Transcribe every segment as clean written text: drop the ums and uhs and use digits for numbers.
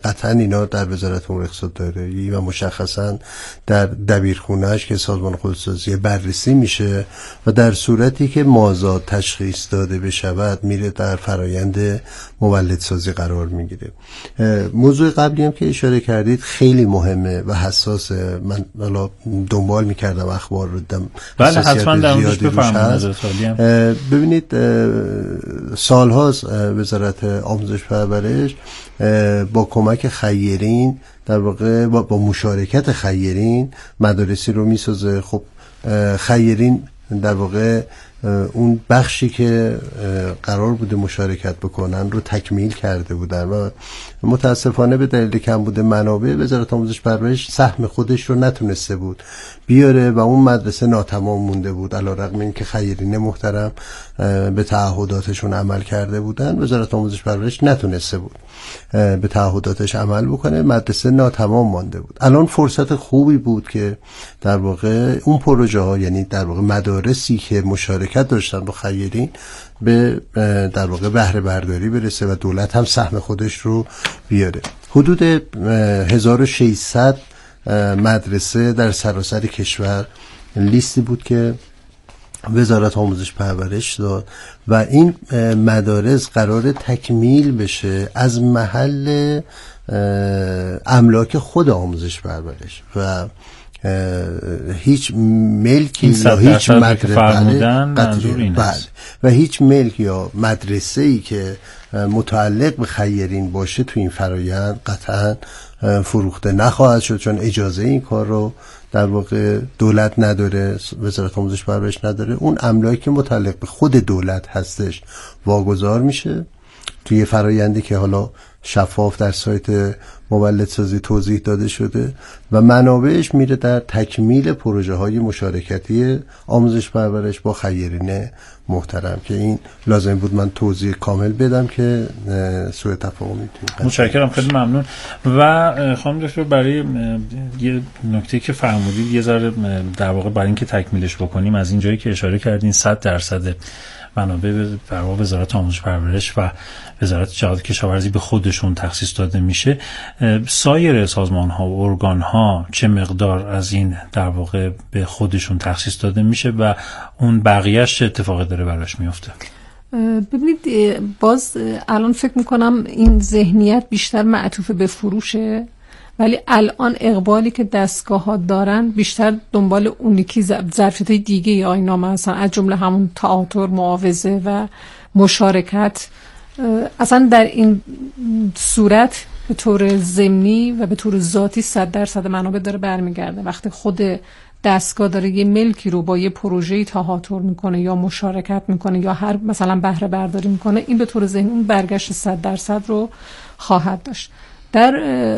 قطعا اینا در وزارت امور اقتصاد دارایی و مشخصا در دبیرخونه‌اش که سازمان خودروسازی بررسی میشه و در صورتی که مازاد تشخیص داده بشود میره در فرایند مولدسازی قرار میگیره. موضوع قبلی هم که اشاره کردید خیلی مهمه و حساسه. من حالا دنبال میکردم اخبار رو دیدم. بله حتما در موردش بفرمایید. ببینید سالهاست وزارت آموزش پرورش با کمک خیرین در واقع با مشارکت خیرین مدارسی رو میسازه. خب خیرین در واقع اون بخشی که قرار بوده مشارکت بکنن رو تکمیل کرده بودن و متاسفانه به دلیل کمبود منابع وزارت آموزش پرورش سهم خودش رو نتونسته بود بیاره و اون مدرسه ناتمام مونده بود. علیرغم اینکه خیرین محترم به تعهداتشون عمل کرده بودن، وزارت آموزش پرورش نتونسته بود به تعهداتش عمل بکنه، مدرسه ناتمام مانده بود. الان فرصت خوبی بود که در واقع اون پروژه ها، یعنی در واقع مدارسی که مشارکت داشتن با خیرین، به در واقع بهره برداری برسه و دولت هم سهم خودش رو بیاره. حدود 1600 مدرسه در سراسر کشور لیستی بود که وزارت آموزش پرورش داد و این مدارس قرار تکمیل بشه از محل املاک خود آموزش پرورش و هیچ ملکی یا هیچ مدرسه و هیچ ملک یا مدرسه‌ای که متعلق به خیرین باشه تو این فرایند قطعاً فروخته نخواهد شد، چون اجازه این کار رو در واقع دولت نداره، وزارت آموزش پرورش نداره. اون املاکی که متعلق به خود دولت هستش واگذار میشه توی فرایندی که حالا شفاف در سایت مولدسازی توضیح داده شده و منابعش میره در تکمیل پروژه های مشارکتی آموزش پرورش با خیرین محترم، که این لازم بود من توضیح کامل بدم که سوء تفاهمی میتونه. متشکرم، خیلی ممنون. و خانم دکتر برای یه نکته که فرمودید یه ذره در واقع برای اینکه تکمیلش بکنیم، از این جایی که اشاره کردین 100% منابع در واقع وزارت آموزش پرورش و وزارت جهاد کشاورزی به خودشون تخصیص داده میشه، سایر سازمان ها و ارگان ها چه مقدار از این در واقع به خودشون تخصیص داده میشه و اون بقیهش چه اتفاقی داره براش میفته؟ ببینید باز الان فکر میکنم این ذهنیت بیشتر معطوف به فروشه، ولی الان اقبالی که دستگاه ها دارن بیشتر دنبال اونی که ظرفیت دیگه یا اینا، مثلا از جمله همون تئاتر، معاوضه و مشارکت. اصلا در این صورت به طور ضمنی و به طور ذاتی 100% منابع داره برمیگرده. وقتی خود دستگاه داره یه ملکی رو با یه پروژه‌ای تهاتر میکنه یا مشارکت میکنه یا هر مثلا بهره برداری میکنه، این به طور ذهنی اون برگشت 100% رو خواهد داشت. در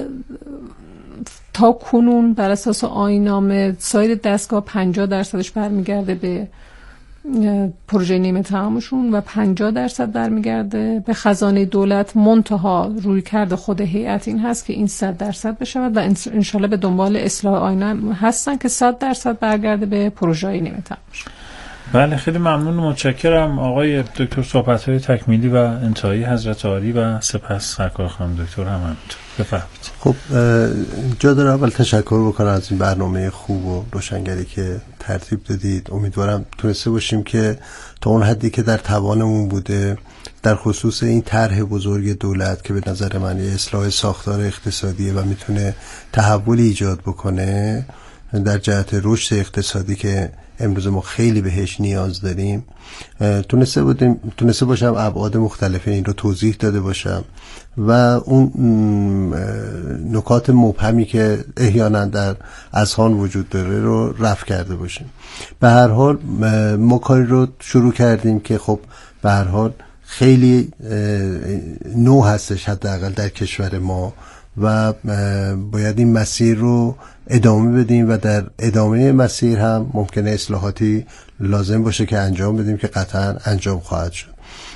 تا کنون بر اساس آیین‌نامه سایر دستگاه 50%ش برمیگرده به پروژه نیمه تمامشون و 50% برمیگرده به خزانه دولت. منتها روی کرده خود هیئت این هست که این 100% بشود و انشالله به دنبال اصلاح آیین هستن که 100% برگرده به پروژه نیمه تمامشون. بله خیلی ممنون، متشکرم آقای دکتر. صحبت‌های تکمیلی و انتهایی حضرت عالی و سپس سرکار خانم دکتر هم همینطور. بفرمایید. خب جا داره اول تشکر بکنم از این برنامه خوب و روشنگری که ترتیب دادید. امیدوارم تونسته باشیم که تا اون حدی که در توانمون بوده در خصوص این طرح بزرگ دولت که به نظر من اصلاح ساختار اقتصادیه و میتونه تحول ایجاد بکنه در جهت رشد اقتصادی که امروز ما خیلی بهش نیاز داریم، تونسته باشم ابعاد مختلف این رو توضیح داده باشم و اون نکات مبهمی که احیانا در اذهان وجود داره رو رفع کرده باشیم. به هر حال ما کاری رو شروع کردیم که خب به هر حال خیلی نو هستش حداقل در کشور ما و باید این مسیر رو ادامه بدیم و در ادامه مسیر هم ممکنه اصلاحاتی لازم باشه که انجام بدیم که قطعا انجام خواهد شد.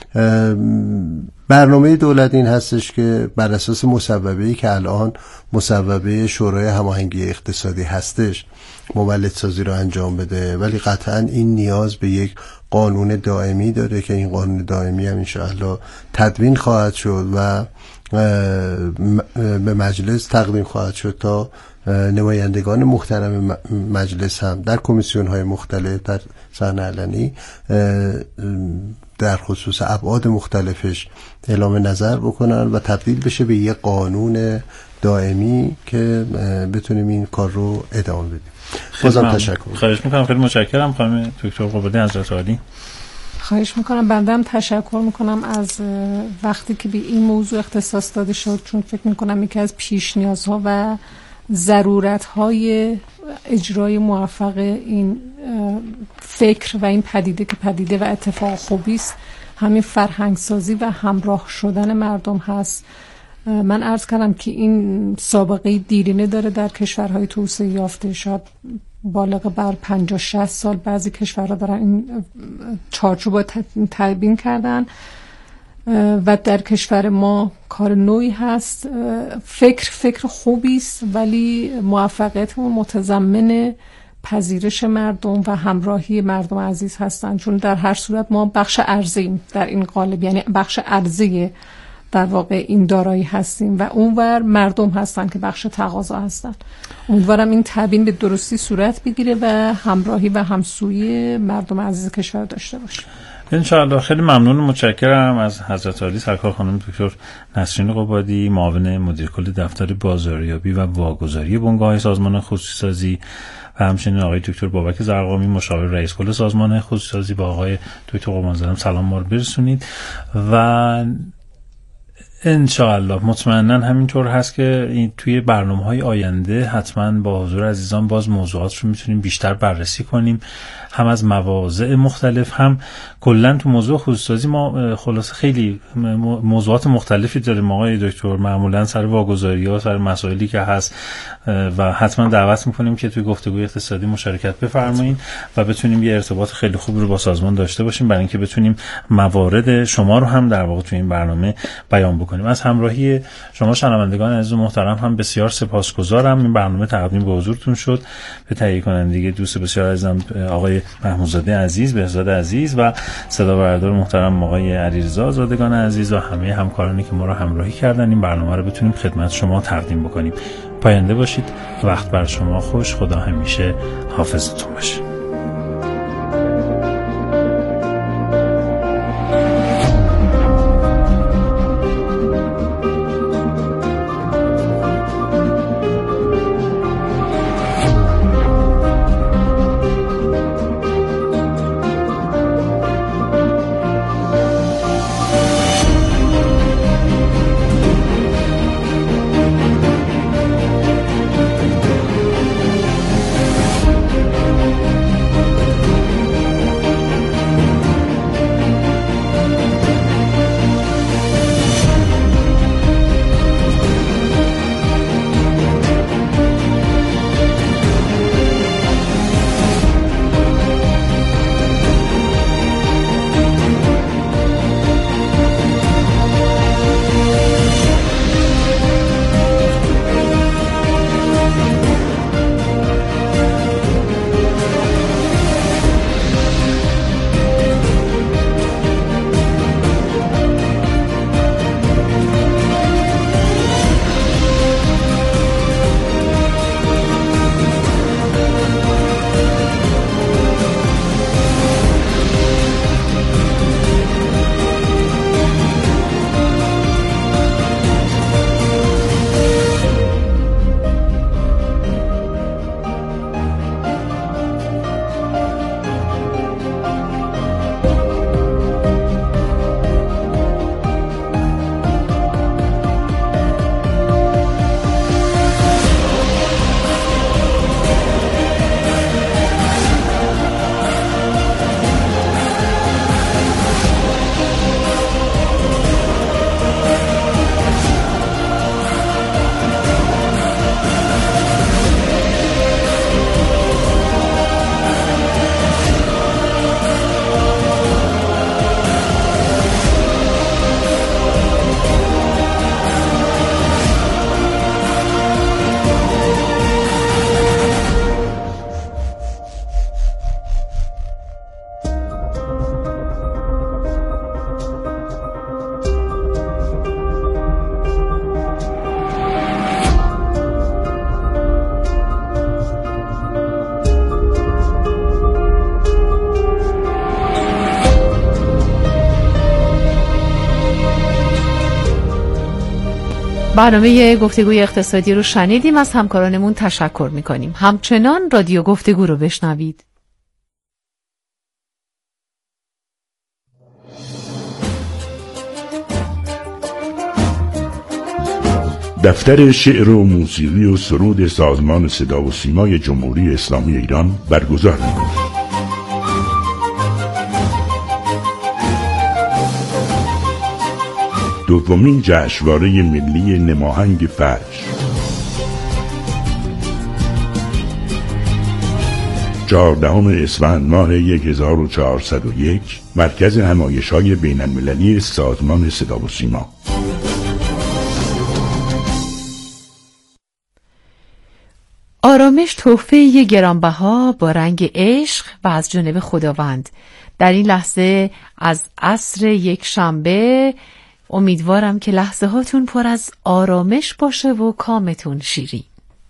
برنامه دولت این هستش که بر اساس مصوبه‌ای که الان مصوبه شورای هماهنگی اقتصادی هستش مولدسازی رو انجام بده، ولی قطعا این نیاز به یک قانون دائمی داره که این قانون دائمی هم انشاءالله تدوین خواهد شد و به مجلس تقدیم خواهد شد تا نمایندگان محترم مجلس هم در کمیسیون های مختلف در صحنه علنی در خصوص ابعاد مختلفش اعلام نظر بکنن و تبدیل بشه به یه قانون دائمی که بتونیم این کار رو ادامه بدیم. بازم تشکر. خواهش میکنم، خیلی متشکرم خانم دکتر قبادی حضرت عالی. خواهش میکنم. بنده تشکر میکنم از وقتی که به این موضوع اختصاص داده شد، چون فکر میکنم یکی از پیش نیازها و ضرورت‌های اجرای موفق این فکر و این پدیده که پدیده و اتفاق خوبی است، همین فرهنگ سازی و همراه شدن مردم هست. من عرض کردم که این سابقه دیرینه داره در کشورهای توسعه یافته، شاید بالغ بر 50-60 سال بعضی کشورها دارن این چارچوب رو تبیین کردن و در کشور ما کار نوعی هست. فکر خوبی است، ولی موفقیت ما متضمن پذیرش مردم و همراهی مردم عزیز هستند، چون در هر صورت ما بخش ارزیم در این قالب، یعنی بخش ارزی در واقع این دارایی هستیم و اونور مردم هستن که بخش تقاضا هستن. امیدوارم این تبیین به درستی صورت بگیره و همراهی و همسویی مردم عزیز کشور داشته باشه. انشاءالله. خیلی ممنون و متشکرم از حضرت عالی سرکار خانم دکتر نسرین قبادی، معاون مدیر کل دفتر بازاریابی و واگذاری بنگاه سازمان خصوصی‌سازی، و همچنین آقای دکتر بابک زرقامی مشاور رئیس کل سازمان خصوصی‌سازی. با آقای دکتر قربانزاده سلام ما رو برسونید و انشاءالله مطمئنا همینطور هست که این توی برنامه‌های آینده حتما با حضور عزیزان باز موضوعات رو میتونیم بیشتر بررسی کنیم، هم از مواضع مختلف، هم کلا تو موضوع خصوصی‌سازی ما خلاصه خیلی موضوعات مختلفی داریم آقای دکتر، معمولا سر واگذاری‌ها، سر مسائلی که هست و حتما دعوت میکنیم که توی گفتگوی اقتصادی مشارکت بفرمایید و بتونیم یه ارتباط خیلی خوب رو با سازمان داشته باشیم برای اینکه بتونیم موارد شما رو هم در واقع توی این برنامه بیان بکنیم. از همراهی شما شنوندگان عزیز و محترم هم بسیار سپاسگزارم. این برنامه تقدیم به حضورتون شد به تهیه کنندگی دوست بسیار عزیزم آقای محمودزاده عزیز، بهزاد عزیز و صدا بردار محترم آقای علیرضا زادگان عزیز و همه همکارانی که ما رو همراهی کردن این برنامه رو بتونیم خدمت شما تقدیم بکنیم. پاینده باشید. وقت بر شما خوش. خدا همیشه حافظتون باشه. برنامه گفتگوی اقتصادی رو شنیدیم. از همکارانمون تشکر میکنیم. همچنان رادیو گفتگو رو بشنوید. دفتر شعر و موسیقی و سرود سازمان صدا و سیمای جمهوری اسلامی ایران برگزار می‌کند. دومین جشنواره ملی نماهنگ فجر 14 اسفند ماه 1401 مرکز همایش‌های بین‌المللی سازمان صدا و سیما. آرامش تحفه گرانبها با رنگ عشق و از جانب خداوند. در این لحظه از عصر یک شنبه امیدوارم که لحظه هاتون پر از آرامش باشه و کامتون شیرین.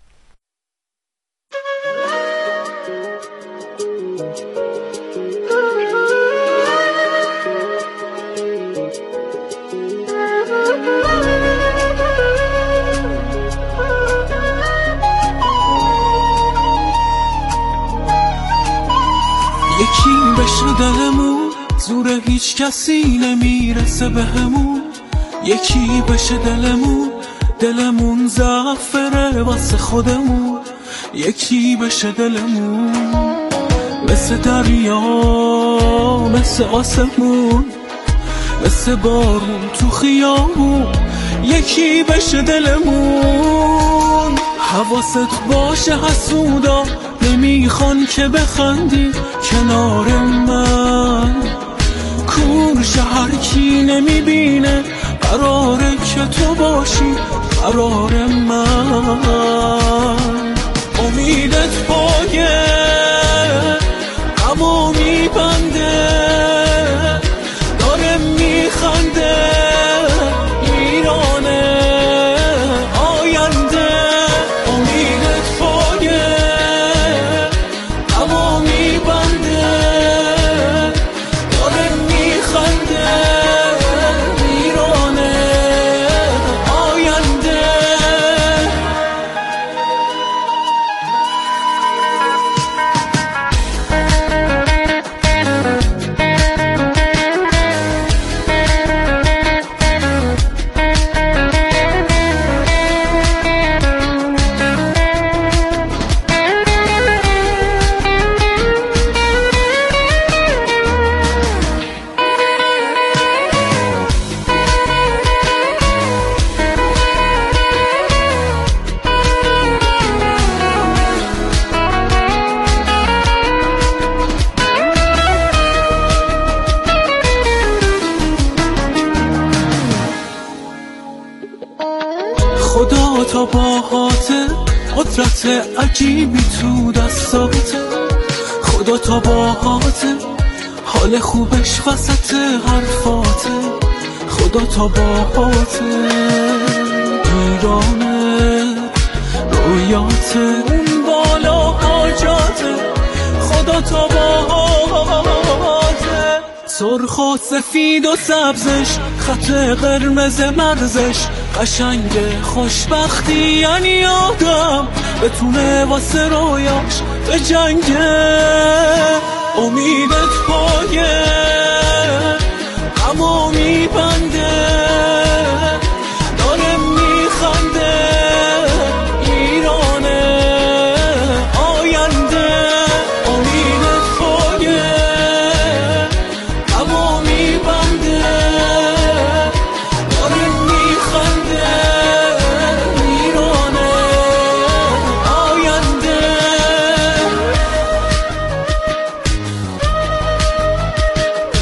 یکی بشه دلمون زور هیچ کسی نمیرسه بهمون. یکی بشه دلمون زعفره واسه خودمون. یکی بشه دلمون مثل دریا، مثل آسمون، مثل بارون تو خیابون. یکی بشه دلمون. حواست باشه حسودا نمیخوان که بخندی کنار من. کور شهر کی نمیبینه قراره که تو باشی قرار من. امیدت پایه اما میبنده داره میخنده ایرانه آینده. امیدت پایه اما میبنده داره میخنده ایرانه آینده. خدا تا باهاته قدرت عجیبی تو دستاته. خدا تا باهاته حال خوبش وسط حرفاته. خدا تا باهاته ایرانه رویاته اون بالا حاجاته. خدا تا باهاته سرخ و سفید و سبزش خط قرمز مرزش قشنگ خوشبختی یعنی آدم بتونه واسه رویاش به جنگه. امیدت پایه اما میبنده داره میخنده ایرانه آینده. امیدت پایه اما میبنده داره میخنده ایرانه آینده.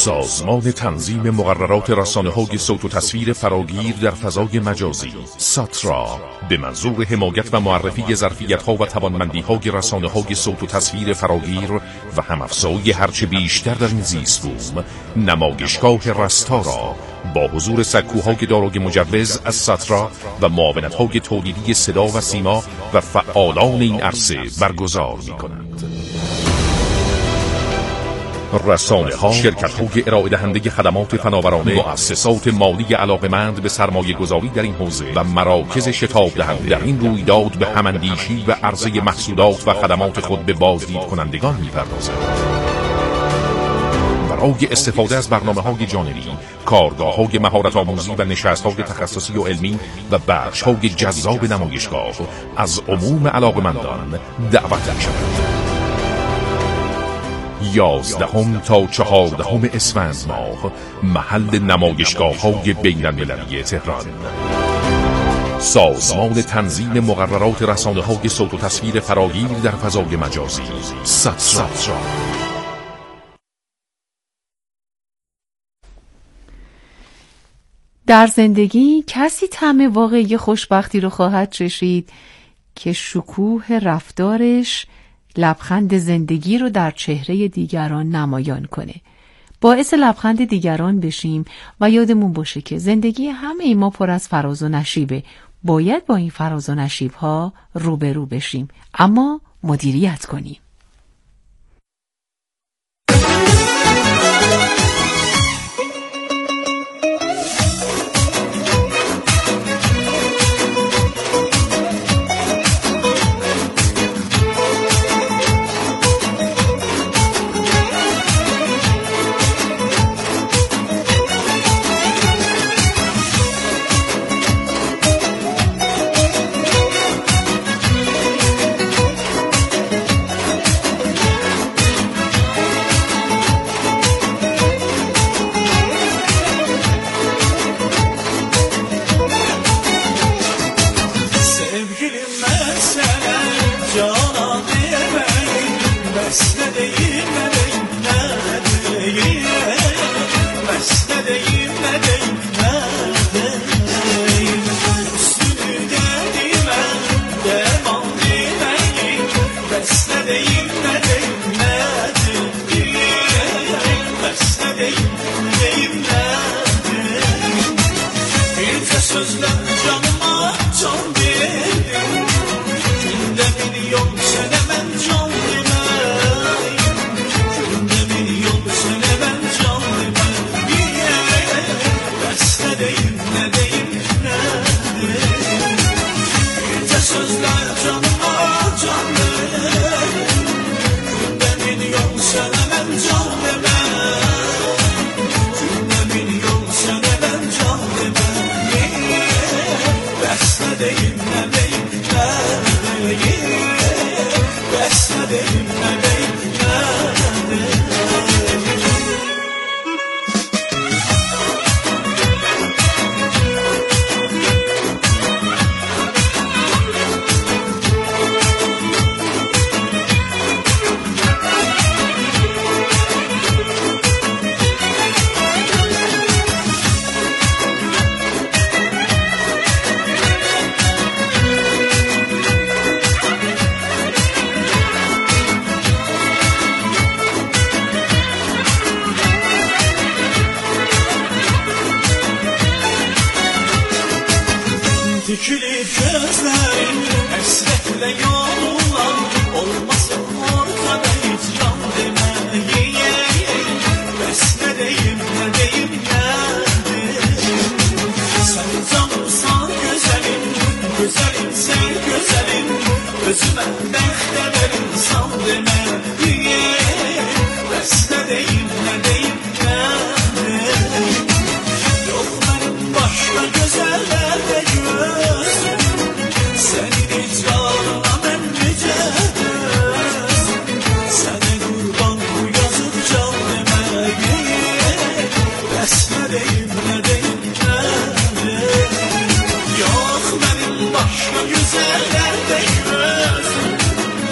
سازمان تنظیم مقررات رسانه‌های صوت و تصویر فراگیر در فضای مجازی ساترا به منظور حمایت و معرفی ظرفیت‌ها و توانمندی‌های رسانه‌های صوت و تصویر فراگیر و هم‌افزایی هرچه بیشتر در این زیست‌بوم نمایشگاه رستا را با حضور سکوهای دارای مجوز از ساترا و معاونت‌های تولیدی صدا و سیما و فعالان این عرصه برگزار می‌کند. رسانه‌ها، شرکت‌های ارائه دهنده خدمات فناورانه، مؤسسات مالی علاقه‌مند به سرمایه‌گذاری در این حوزه و مراکز شتاب دهنده در این رویداد به هم‌اندیشی و عرضه محصولات و خدمات خود به بازدید کنندگان می‌پردازند. برای استفاده از برنامه‌های جانبی، کارگاه‌های مهارت‌آموزی و نشست‌های تخصصی و علمی و بخش‌های جذاب نمایشگاه از عموم علاقه‌مندان دعوت می‌شود. 11 تا 14 اسفند ماه محل نمایشگاه‌های بین‌المللی تهران. سازمان تنظیم مقررات رسانه‌های صوت و تصویر فراگیر در فضای مجازی ساترا. در زندگی کسی طعم واقعی خوشبختی رو خواهد چشید که شکوه رفتارش لبخند زندگی رو در چهره دیگران نمایان کنه. باعث لبخند دیگران بشیم و یادمون باشه که زندگی همه ما پر از فراز و نشیبه. باید با این فراز و نشیب‌ها روبرو بشیم، اما مدیریت کنیم.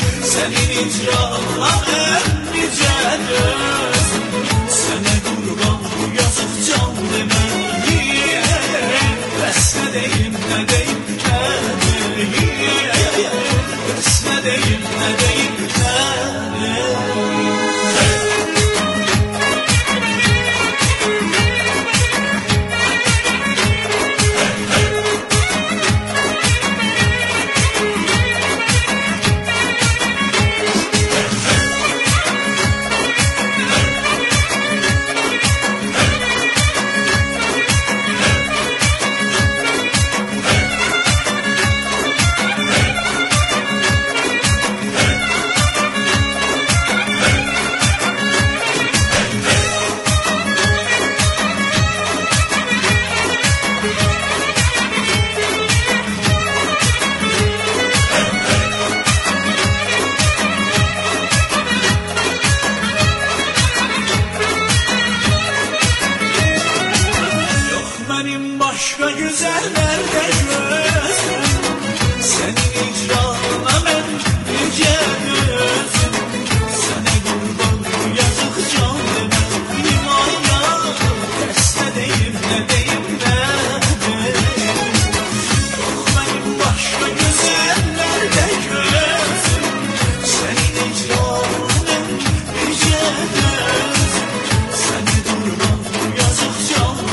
Senin icraatın nicedir, sene kurban deyim, nə deyim, nə başka güzeller de gözüm, senin icrana ben yüce gözüm. Sana kurban yazık canım limaya, deste deyim ne deyim ne deyim. Yok benim başka güzeller de gözüm, senin icrana yüce gözüm. Sana kurban yazık canım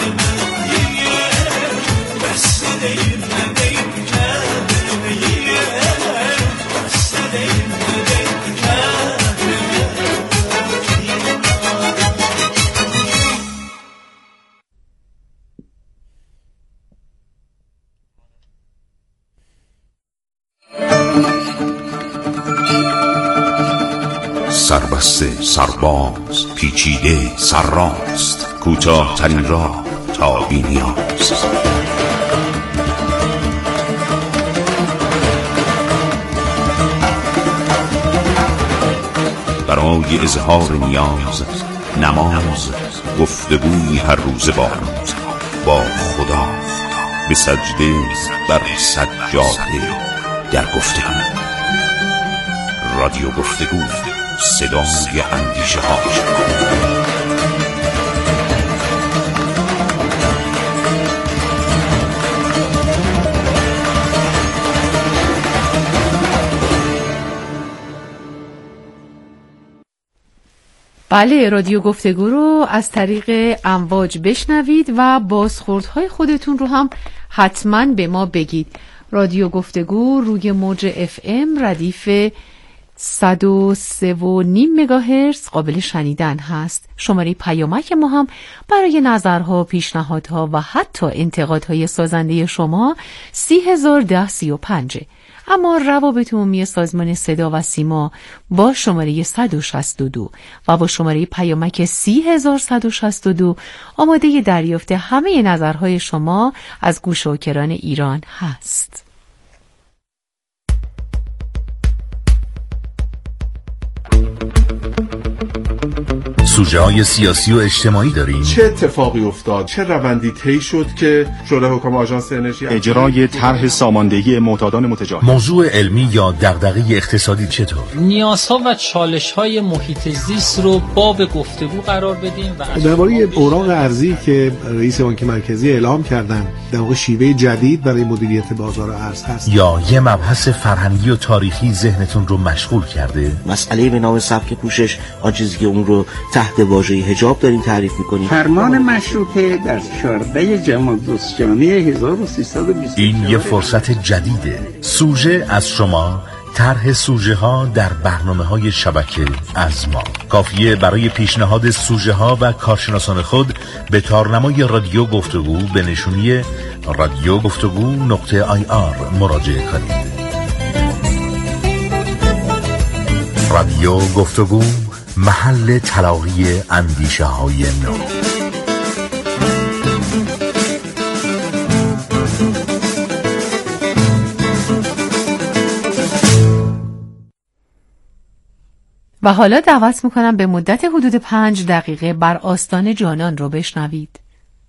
سربسته، سرباز، پیچیده، سرراست، کوتاه ترین راه تا بی نیاز. برای اظهار نیاز، نماز، گفتگوی هر روز با خدا، به سجده بر سجاده در گفتگو. رادیو گفتگو، صدای اندیشه ها. بله، رادیو گفتگو رو از طریق امواج بشنوید و بازخوردهای خودتون رو هم حتما به ما بگید. رادیو گفتگو روی موج FM ردیف 103.5 مگاهرتز قابل شنیدن هست. شماره پیامک ما هم برای نظرها، پیشنهادها و حتی انتقادهای سازنده شما 301035. اما روابط عمومی سازمان صدا و سیما با شماره 162 و با شماره پیامک 30162 آماده دریافت همه نظرهای شما از گوش و کران ایران هست. سوژه های سیاسی و اجتماعی داریم. چه اتفاقی افتاد؟ چه روندی طی شد که شورای حکام آژانس انرژی اجرای طرح ساماندهی معتادان متجاوز؟ موضوع علمی یا دغدغه اقتصادی چطور؟ نیازها و چالش‌های محیط زیست رو باب گفتگو قرار بدیم و درباره اوراق ارزی که رئیس بانک مرکزی اعلام کردن، در واقع شیوه جدید برای مدیریت بازار ارز هست. یا یه مبحث فرهنگی و تاریخی ذهنتون رو مشغول کرده؟ مسئله به نام سبک پوشش، آن چیزی که اون رو تحت واژه حجاب داریم تعریف می‌کنیم. فرمان مشروطه در 14 جمادی 1320. این یه فرصت جدیده. سوژه از شما، طرح سوژه ها در برنامه‌های شبکه از ما. کافیه برای پیشنهاد سوژه ها و کارشناسان خود به تارنمای رادیو گفتگو به نشونی radiogفتگو.ir مراجعه کنید. رادیو گفتگو، محل تلاقی اندیشه های نو. و حالا دعوت میکنم به مدت حدود 5 دقیقه بر آستان جانان رو بشنوید.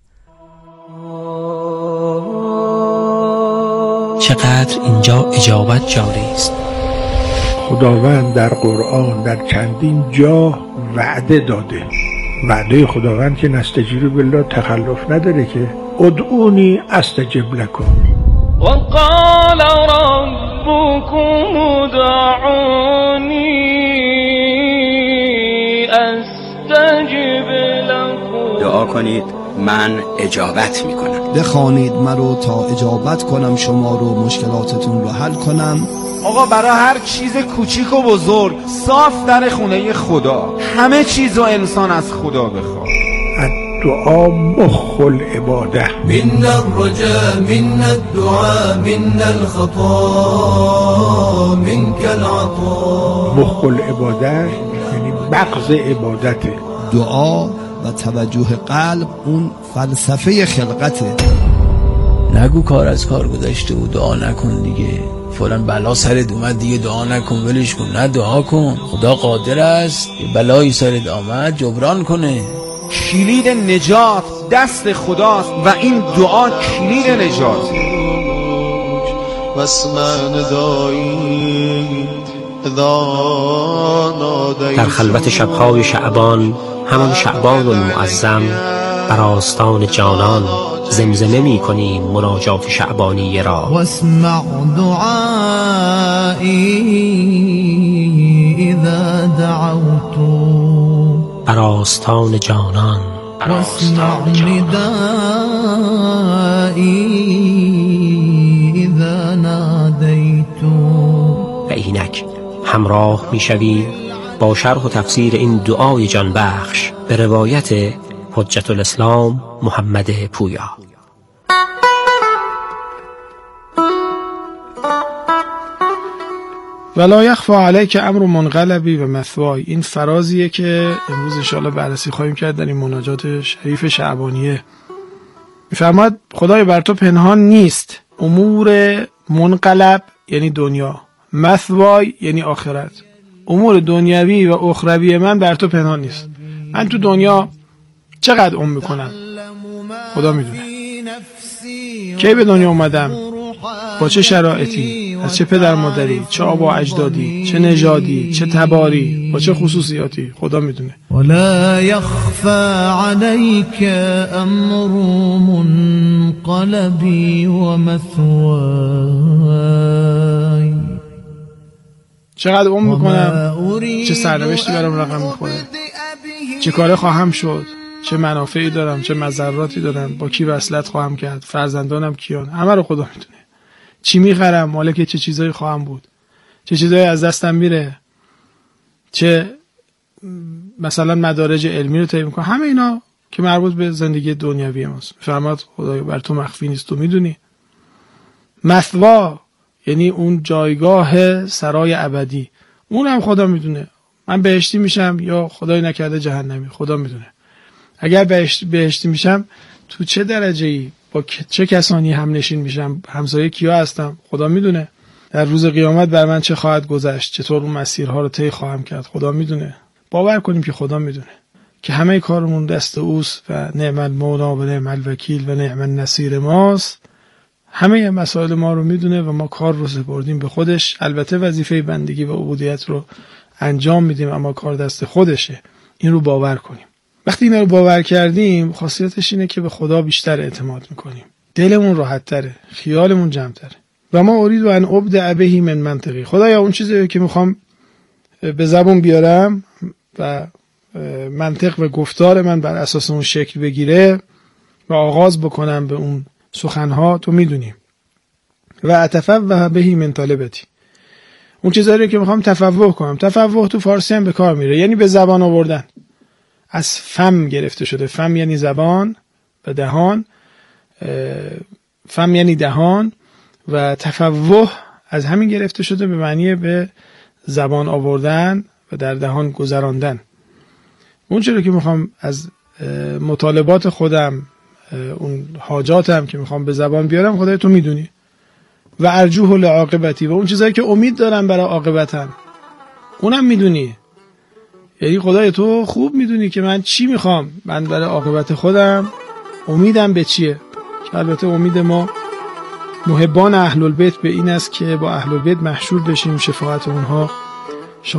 چقدر اینجا اجابت جاری است. خداوند در قرآن در چندین جا وعده داده. وعده خداوند که نستجیب بالله تخلف نداره که ادعونی استجب لکم. وقال ربكم ادعوني استجب لكم. دعا کنید من اجابت میکنم. بخوانید مرا تا اجابت کنم شما رو، مشکلاتتون رو حل کنم. آقا برای هر چیز کوچیک و بزرگ صاف در خونه خدا. همه چیز و انسان از خدا بخواد. الدعا مخ العباده. من الرجاء من الدعاء من الخطا منك العطاء. مخ العباده یعنی مغز عبادته. دعا و توجه قلب اون فلسفه خلقته. نگو کار از کار گذشته و دعا نکن دیگه، فلان بلا سرت اومد دیگه دعا نکن ولش کن. نه، دعا کن، خدا قادر است یه بلایی سرت آمد جبران کنه. کلید نجات دست خداست و این دعا کلید نجات. در خلوت شبهای شعبان، همان شعبان المعظم، بر آستان جانان زمزمه می کنیم مناجات شعبانی را. واسمع دعایی اذا دعوت. بر آستان جانان. واسمع ندایی اذا نادیت. و اینک همراه می شویم با شرح و تفسیر این دعای جان بخش به روایت حجت الاسلام محمد پویا. ولا یخفی علیک امر منقلبی و مثوای. این فرازیه که امروز انشاءالله بررسی خواهیم کرد در این مناجات شریف شعبانیه. میفرماد خدای بر تو پنهان نیست امور منقلب یعنی دنیا، مثوای یعنی آخرت. امور دنیوی و اخروی من بر تو پنهان نیست. من تو دنیا چقدر عمر میکنم خدا میدونه. کی به دنیا اومدم، با چه شرایطی، از چه پدر مادری، چه آبا اجدادی، چه نژادی، چه تباری، با چه خصوصیاتی خدا میدونه. ولا يخفى عليك امر منقلبي ومثواي. چقدر عمر میکنم، چه سرنوشتی برام رقم میخوره، چه کاره خواهم شد، چه منافعی دارم، چه مضراتی دارم، با کی وصلت خواهم کرد، فرزندانم کیان، همه رو خدا میدونه. چی میخرم، مالک چه چیزایی خواهم بود، چه چیزایی از دستم میره، چه مثلا مدارج علمی رو طی میکنم. همه اینا که مربوط به زندگی دنیوی ماست. فرماد خدای بر تو مخفی نیست، تو میدونی. مثوا یعنی اون جایگاه سرای ابدی، اونم خدا میدونه. من بهشتی میشم یا خدای نکرده جهنمی، خدا میدونه. اگر بهشتی میشم تو چه درجه‌ای، با چه کسانی هم نشین میشم، همسایه کیا هستم، خدا میدونه. در روز قیامت بر من چه خواهد گذشت، چطور اون مسیرها رو طی خواهم کرد، خدا میدونه. باور کنیم که خدا میدونه که همه کارمون دست اوست و نعم المولا و نعم الوکیل و نعم النصیر ماست. همه مسائل ما رو میدونه و ما کار رو سپردیم به خودش. البته وظیفه بندگی و عبودیت رو انجام میدیم اما کار دست خودشه. این رو باور کنیم. وقتی این رو باور کردیم خاصیتش اینه که به خدا بیشتر اعتماد میکنیم. دلمون راحت تره، خیالمون جمع تره. و ما اريد ان ابدع به من منطقی. خدایا اون چیزی که میخوام به زبون بیارم و منطق و گفتار من بر اساس اون شکل بگیره و آغاز بکنم به اون سخنها، تو میدونی. و اتفوه به من طالبتی. اون چیزایی که میخوام تفوه کنم. تفوه تو فارسی هم به کار میره، یعنی به زبان آوردن. از فم گرفته شده. فم یعنی زبان و دهان. فم یعنی دهان و تفوه از همین گرفته شده به معنی به زبان آوردن و در دهان گذراندن. اون چیزی که میخوام از مطالبات خودم، اون حاجاتم که میخوام به زبان بیارم، خدای تو میدونی. و ارجوه لعاقبتی، و اون چیزایی که امید دارم برای عاقبتم اونم میدونی. یعنی خدای تو خوب میدونی که من چی میخوام، من برای عاقبت خودم امیدم به چیه. که البته امید ما محبان اهل البیت به این است که با اهل البیت محشور بشیم، شفاعت اونها